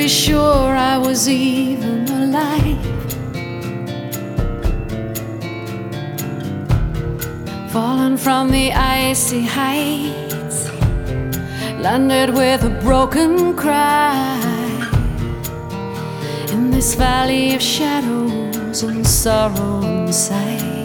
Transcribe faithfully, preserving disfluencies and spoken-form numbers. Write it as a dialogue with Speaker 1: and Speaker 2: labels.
Speaker 1: be sure I was even alive. Fallen from the icy heights, landed with a broken cry in this valley of shadows and sorrow inside.